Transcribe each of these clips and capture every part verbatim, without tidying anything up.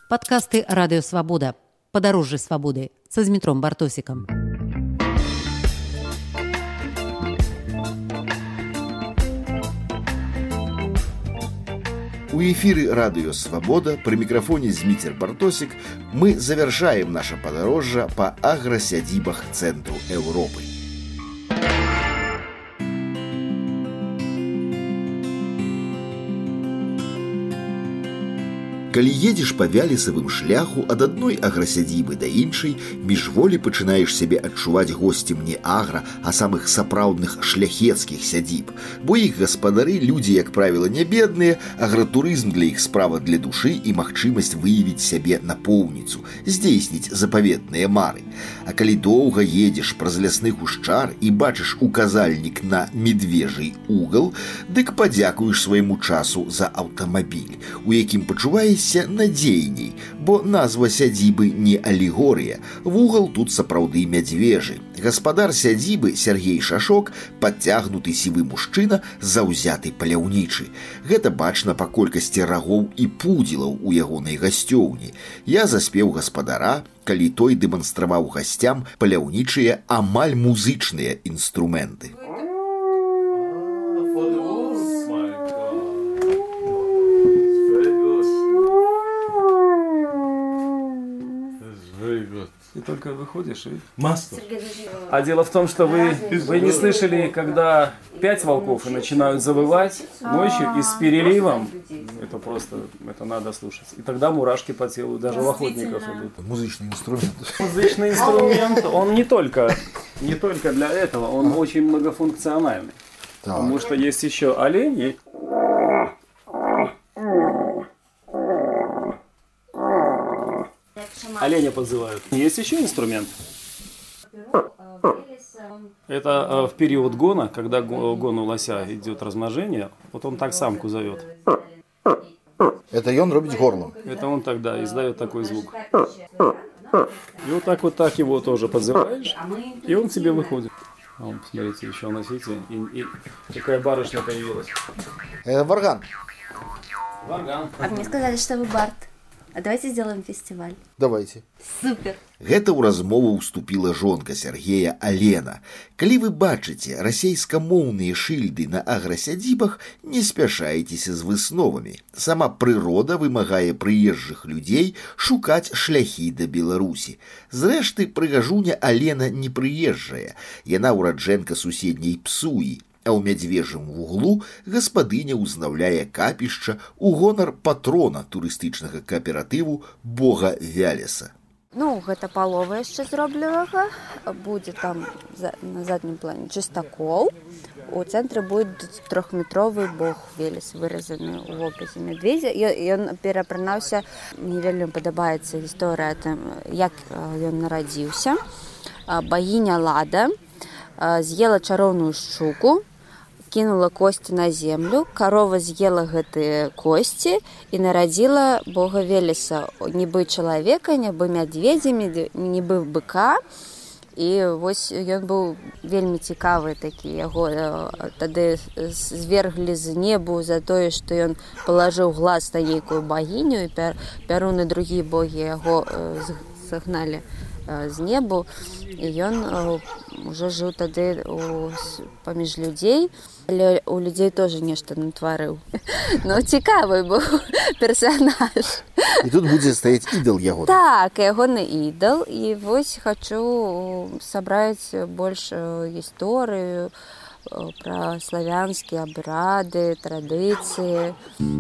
Падкасты Радыё Свабода. Падарожжы свабоды са Змітром Бартосікам. У эфире Радио Свобода, при микрофоне Змитер Бартосик, мы завершаем наше подорожье по агросядибах центру Европы. Калі едзеш па вялісавым шляху ад адной аграсядзібы да іншай, міжволі пачынаеш сябе адчуваць госцем не агра, а самых сапраўдных шляхецкіх сядзіб. Бо іх гаспадары людзі, як правіла, не бедныя, агратурызм для іх справа для душы і магчымасць выявіць сябе напоўніцу, здзейсніць запаветныя мары. А калі доўга едзеш праз лясны гушчар і бачыш указальнік на медвежий угал, дык падзякуеш свайму часу за аўтамабіль, у якім пачуваеш надзейней, бо назва сядзібы не алегорыя. Вугал тут сапраўды мядзвежы. Гаспадар сядзібы Сергей Шашок, падцягнуты сівы мужчына, заўзяты паляўнічы. Гэта бачна па колькасці рагоў і пудзілаў у ягонай гасцёўні. Я заспеў гаспадара, калі той дэманстраваў гасцям паляўнічыя амаль музычныя інструменты. Ты только выходишь и масло. А дело в том, что вы, вы не слышали, когда пять волков и начинают завывать ночью и с переливом. Это просто, это надо слушать. И тогда мурашки по телу, даже у охотников идут. Музычный инструмент. Музычный инструмент, он не только, не только для этого, он очень многофункциональный. Так. Потому что есть еще олени. Оленя подзывают. Есть еще инструмент. Это э, в период гона, когда гон у лося идет размножение, вот он так самку зовет. Это он робит горлом. Это он тогда издает такой звук. И вот так вот так его тоже подзываешь, и он к тебе выходит. А вон, посмотрите, еще носите, и, и какая барышня появилась. Это варган. Варган. А мне сказали, что вы бард. А давайте сделаем фестиваль. Давайте. Супер. Гэта ў размову ўступіла жонка Сергея Алена. Калі вы бачыце расейскамоўныя шыльды на аграсядзібах, не спяшайцеся з высновамі. Сама прырода вымагае прыезджых людзей шукаць шляхі да Беларусі. Зрэшты, прыгажуня Алена не прыезджая. Яна ўраджэнка суседняй Псуі. А ў мядзвежым вуглу гаспадыня ўзнаўляе капішча ў гонар патрона турыстычнага кааператыву Бога Вялеса. Ну, гэта палова яшчэ зробленага. Будзе там на заднім плане чыстакол. У цэнтры будет трохметровы Бог Велес, выразаны ў вобразе мядведзя. Ён перапранаўся, мне вельмі падабаецца гісторыя там, як ён нарадзіўся. Багіня Лада з'ела чароўную шчуку, кинула кости на землю, корова з'ела гэтыя кости и нарадзіла Бога Велеса, нібы чалавека, нібы мядзведзя, нібы быка. І вось ён быў вельмі цікавы такі, яго тады зверглі з небу за тое, што ён палажыў глаз на нейкую багіню, і пярун і другія богі яго загналі з небу, і ён уже жыў тады паміж людзей. Але у людзей тоже нешта натварыў. Ну, цікавы быў персанаж. І тут будзе стаяць ідал яго. Так, ягоны ідал. І вось хачу сабраць больш гісторыю пра славянскія абрады, традыцыі.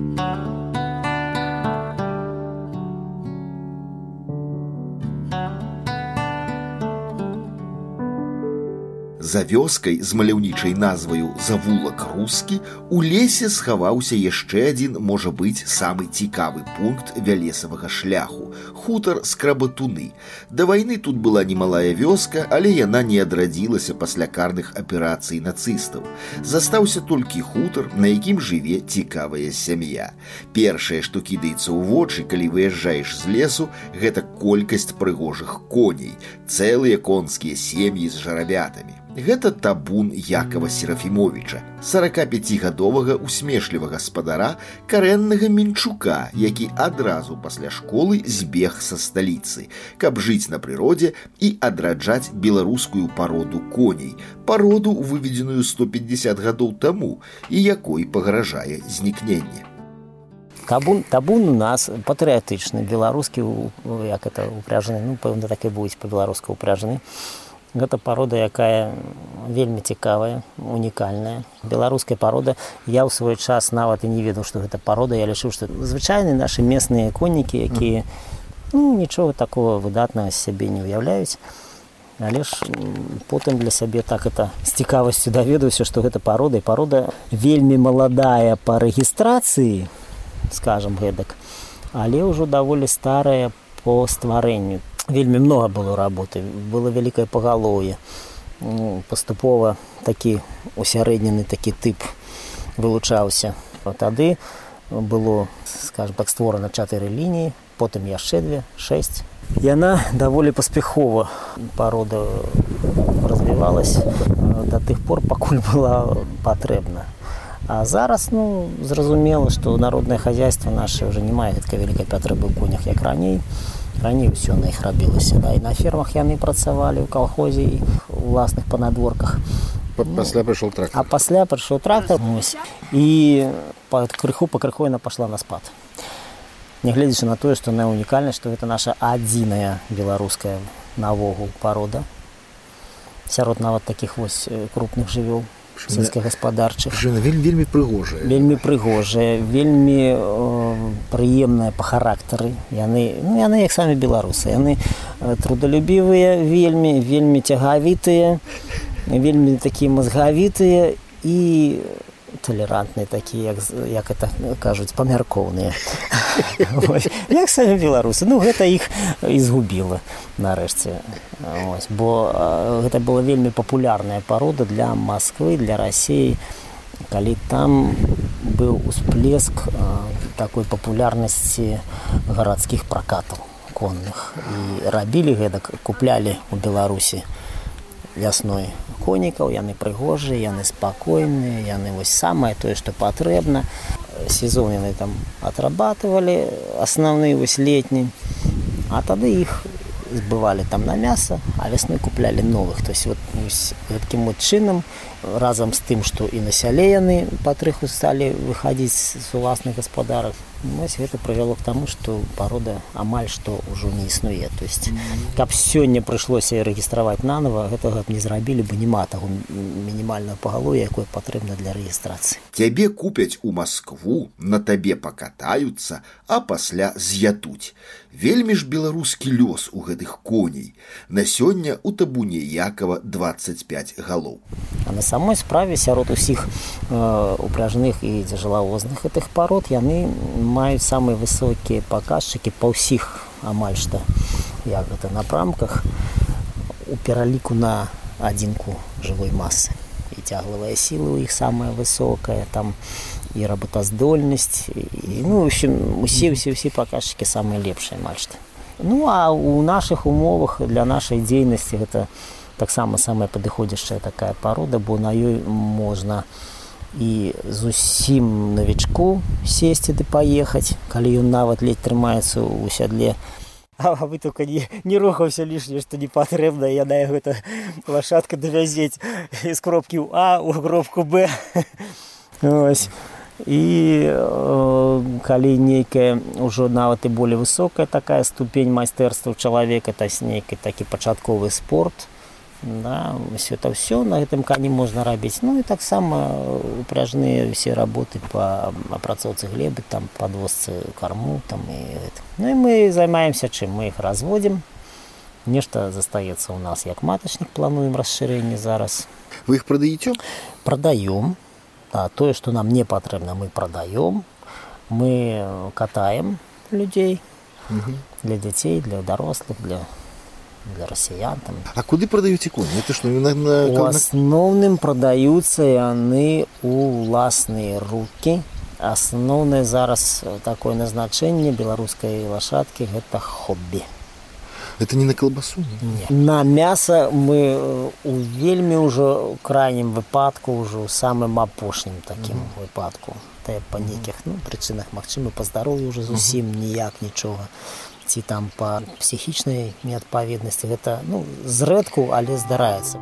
За вёскай з маляўнічай назваю «Завулак Рускі» у лесе схаваўся яшчэ адзін, можа быць, самы цікавы пункт вялесавага шляху – хутар Скрабатуны. Да вайны тут была немалая вёска, але яна не адрадзілася пасля карных аперацый нацыстаў. Застаўся толькі хутар, на якім жыве цікавая сям'я. Першае, што кідаецца ў вочы, калі выязджаеш з лесу, гэта колькасць прыгожых коней, цэлыя конскія сем'і з жарабятамі. Гэта табун Якова Серафімовіча, сорокапяцігадовага усмешлівага гаспадара, карэннага мінчука, які адразу пасля школы збег са сталіцы, каб жыць на прыродзе і адраджаць беларускую пароду коней, пароду, выведзеную сто пятьдесят гадоў таму, і якой пагражае знікненне. Табун, табун у нас патрыятычны, беларускі, як это упряжаны, ну, пэўна, так і будзе па-беларуску упряжаны. Гэта парода, якая вельмі цікавая, унікальная. Беларуская парода. Я ў свой час нават і не ведаў, што гэта парода. Я лічыў, што звычайныя нашы местныя коннікі, якія ну, нічога такого выдатнага з сябе не ўяўляюць. Але ж потым для сябе так это з цікавасцю даведаўся, што гэта парода. І парода вельмі маладая па рэгістрацыі, скажам гэтак, але ўжо даволі старая по стварэнню. Вельмі много было работы, было вялікае пагалоўе. Паступова такі усярэднены такі тып вылучаўся. Тады было, скажем так, створана чатыры лініі, потым яшчэ две, шэсць. Яна даволі паспяхова парода развівалась да тых пор, пакуль была патрэбна. А зараз, ну, зразумела, што народнае хазяйства наше ўжо не мае гэткай вялікай патрэбы ў конях, як раней. Раней ўсё на іх рабілася, да, і на фермах яны працавалі, ў калхозе, і ў уласных панадворках. Пасля прыйшоў трактар. А пасля прыйшоў трактар, і крыху па крыху яна пашла на спад. Нягледзячы на тое, што яна унікальная, што гэта наша адзіная беларуская навогул парода. Сярод нават такіх вось крупных жывёл сельскагаспадарчых. Жена вельмі, вельмі прыгожая. Вельмі прыгожая, вельмі э, прыемная па характары. Яны, ну, яны як самі беларусы. Яны э, трудалюбівыя, вельмі, вельмі цягавітыя, вельмі такія мазгавітыя і толерантныя такія, як, як это кажуць, памяркоўныя. Як самі беларусы. Ну, гэта іх і згубіла нарэшце. Ось, бо гэта была вельмі папулярная парода для Москвы, для России, калі там быў усплеск такой папулярнасці гарадскіх пракатаў конных. І рабілі гэта, куплялі у Беларусі вясной конікаў, яны прыгожыя, яны спакойныя, яны вось самае тое, што патрэбна. Сезон яны там атрабатывалі, асноўны вось летні, а тады іх збывалі там на мяса, а вясной куплялі новых. То есть вот таким вот чынам, разам з тым, што і на сяле яны патрыху сталі выхадзіць з уласных гаспадарак, вось гэта прывяло к таму, што парода амаль што ўжо не існуе. То есть, каб сёння прыйшлося рэгістраваць нанова, гэтага б не зрабілі, бо няма таго мінімальнага пагалоўя, якое патрэбна для рэгістрацыі. Цябе купяць у Маскву, на табе пакатаюцца, а пасля з'ядуць. Вельмі ж беларускі лёс у гэтых коней. На сёння у табуне Якова дваццаць пяць галоў. А на самой справе сярод усіх э, упряжных і цяжелавозных гэтых парод яны маюць самыя высокія паказчыкі па ўсіх амаль што як гэта напрамках у пераліку на адзінку жывой масы. І цяглавая сіла ў іх самая высокая, там і работаздольнасць, і, ну, в общем, усе, усе, усе паказчыкі самыя лепшыя амаль што. Ну, а у нашых умовах для нашай дзейнасці гэта таксама самая падыходзящая такая парода, бо на ёй можна і зусім навічку сесці ды паехаць, калі ён нават ледзь трымаецца ў сядле. А вы только не, не рухаўся лішне, што не патрэбна, яна гэта лашадка давязець з кропкі ў А ў кропку Б. Ось. І э, калі нейкая ўжо нават і болей высокая такая ступень майстэрства ў чалавека, то есть нейкі такі пачатковы спорт, да, все это все на гэтым коні можна рабіць. Ну і таксама упряжныя все работы по апрацоўцы глебы, там подвозцы корму, там і гэта. Ну і мы займаемся чым? Мы іх разводзім. Нешта застаецца у нас як матачнік, плануем расшырэнне зараз. Вы іх прадаеце? Прадаём. А тое, што нам не патрэбна, мы прадаём. Мы катаем людзей, угу. Для дзяцей, для дарослых, для, для расіян. Там. А куды прадаеце коні? Это што, на, на... У асноўным прадаюцца яны ў ўласныя рукі. Асноўнае зараз такое назначэнне беларускай лашадкі – гэта хоббі. Это не на колбасу? Не. На мясо мы у вельмі ўжо крайнім выпадку, ўжо самым апошнім такім mm-hmm. выпадку. Та па нейкіх ну, прычынах, магчыма, па здароўю ўжо зусім mm-hmm. ніяк нічога. Ці там па псіхічнай неадпаведнасці. Гэта ну, зрэдку, але здараецца.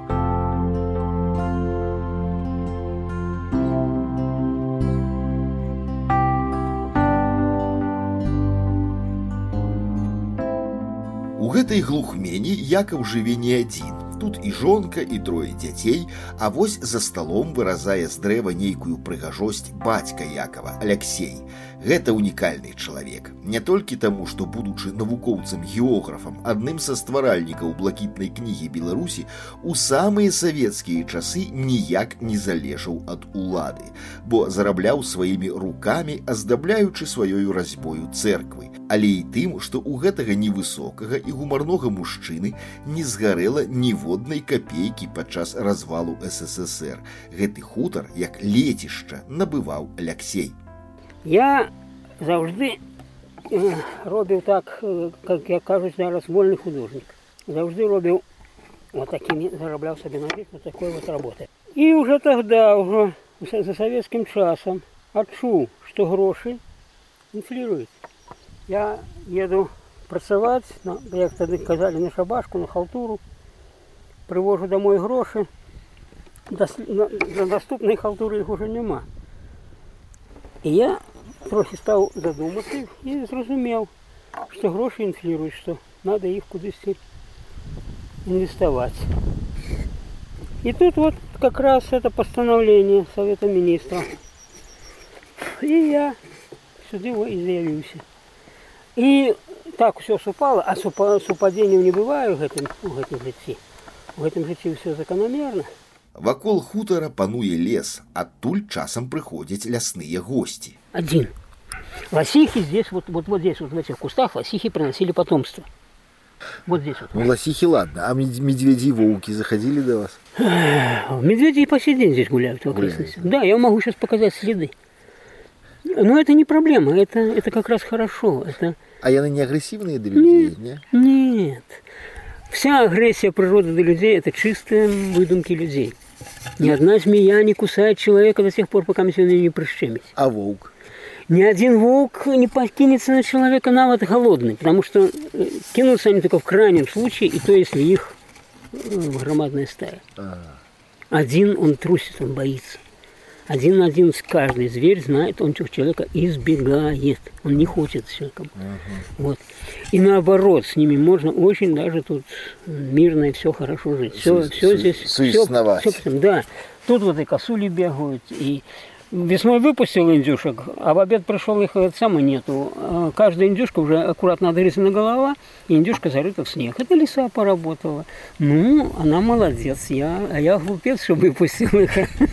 У гэтай глухмені Якаў жыве не адзін. Тут і жонка, і трое дзяцей, а вось за сталом выразае з дрэва нейкую прыгажосць бацька Якава, Аляксей. Гэта унікальны чалавек. Не толькі таму, што, будучы навукоўцам-географам, адным са стваральнікаў блакітнай кнігі Беларусі, у самыя савецкія часы ніяк не залежаў ад улады, бо зарабляў сваімі рукамі, аздабляючы сваёю разьбою цэрквы. Але і тым, што ў гэтага невысокага і гумарнога мужчыны не згарэла ніводнай капейкі падчас развалу эс эс эс эр. Гэты хутар, як лецішча, набываў Аляксей. Я заўжды э, робіў так, э, как я кажуць зараз, вольны художнік. Заўжды робіў вот такими, зарабляў сабе на жизнь вот такой вот работы. І уже тогда, уже за советским часом адчуў, што грошы інфліруюць. Я еду працаваць, на, як тады казалі, на шабашку, на халтуру, прывожу домой грошы, да, на, на доступнай халтуры іх уже няма. І я трохі стаў задумацца і зразумеў, што грошы інфліруюць, што надо іх кудысьці інвеставаць. І тут вот как раз это постановление Совета Министров. І я сюды і заявіўся. І так все супало, а супадзенняў не бывае ў гэтым, у гэтым жыцці. У гэтым жыцці ўсё заканамерна. Вакол хутара пануе лес, адтуль часам прыходзяць лясныя гости. Один. Лосихи здесь, вот, вот, вот здесь, вот в этих кустах, лосихи приносили потомство. Вот здесь вот. Ну, лосихи, ладно. А медведи и волки заходили до вас? Медведи и по сей день здесь гуляют в окрестностях. Да, я могу сейчас показать следы. Но это не проблема, это, это как раз хорошо. Это... А яны не агрессивные до людей, нет? Не? Нет. Вся агрессия природы до людей – это чистые выдумки людей. Ни одна змея не кусает человека до тех пор, пока мы сегодня не прищемить. А волк? Ни один волк не покинется на человека навод голодный, потому что кинутся они только в крайнем случае, и то, если их громадная стая. А. Один он трусит, он боится. Один на один с каждый зверь знает, он человека избегает. Он не хочет с человеком. Uh-huh. Вот. И наоборот, с ними можно очень даже тут мирно и все хорошо жить. Все, Су- все здесь. Все, все, да. Тут вот и косули бегают, и весной выпустил индюшек, а в обед пришел, их само нету. Каждая индюшка уже аккуратно отрезана голова, и индюшка зарыта в снег. Это лиса поработала. Ну, она молодец, я, а я глупец, что выпустил их.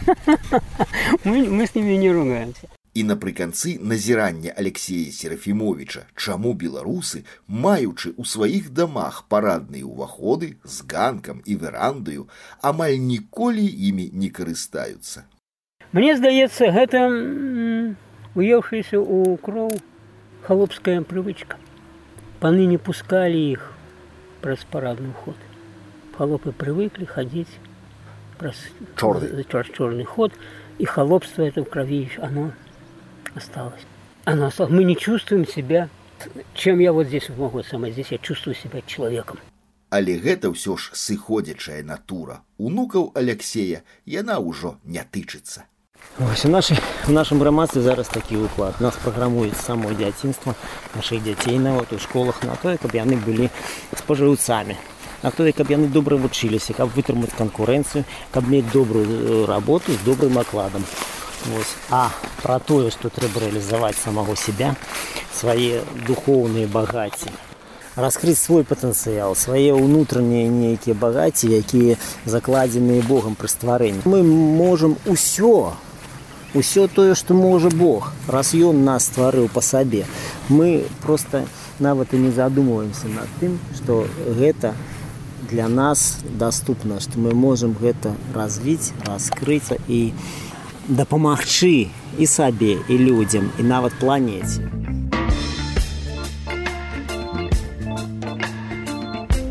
мы, мы с ними не ругаемся. І напрыканцы назірання Алексея Серафімовича, чаму беларусы, маючы ў сваіх дамах парадныя ўваходы з ганкам і верандаю, амаль ніколі імі не карыстаюцца. Мне здаецца, гэта уеўшаяся ў кроў халопская прывычка. Паны не пускалі іх праз парадны ўход. Халопы прывыклі хадзіць праз чорны ход, и холопство это в крови, оно осталось. Оно осталось. Мы не чувствуем себя, чем я вот здесь могу сама, здесь я чувствую себя человеком. Але гэта ўсё ж сыходзячая натура. Унукаў Аляксея яна ўжо не тычыцца. Вось у нашай, у нашым грамадстве зараз такі ўклад. Нас праграмуюць з самого дзяцінства, нашых дзяцей нават у школах на тое, каб яны былі спажыўцамі. На тое, каб яны добра вучыліся, каб вытрымаць канкурэнцыю, каб мець добрую работу з добрым акладам. Вось. А пра тое, што трэба рэалізаваць самого себя, свае духоўныя багацці, раскрыць свой патэнцыял, свае ўнутраныя нейкія багацці, якія закладзеныя Богам пры стварэнні. Мы можам усё, усё тое, што можа Бог, раз Ён нас стварыў па сабе. Мы проста нават і не задумваемся над тым, што гэта для нас даступна, што мы можам гэта развіць, раскрыць і дапамагчы і сабе, і людзям, і нават планеце.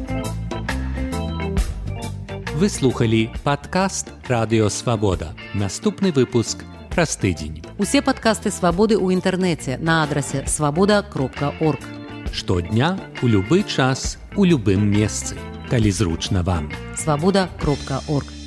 Вы слухали падкаст «Радыё Свабода». Наступны выпуск праз тыдзень. Усе падкасты «Свабоды» ў інтэрнэце на адрасе свабода кропка орг. Штодня, у любы час, у любым месцы, калі зручна вам. свабода кропка орг.